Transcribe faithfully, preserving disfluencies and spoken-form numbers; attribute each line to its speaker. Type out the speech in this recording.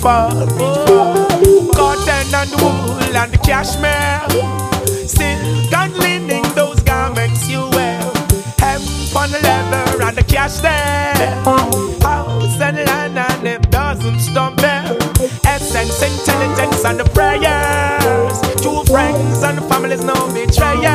Speaker 1: fall. Oh, cotton and wool and the cashmere, silk and linen, those garments you wear, hemp on the leather and the cash there, house and land and it doesn't stop there. Essence, intelligence and the prayers, true friends and the families no betrayers.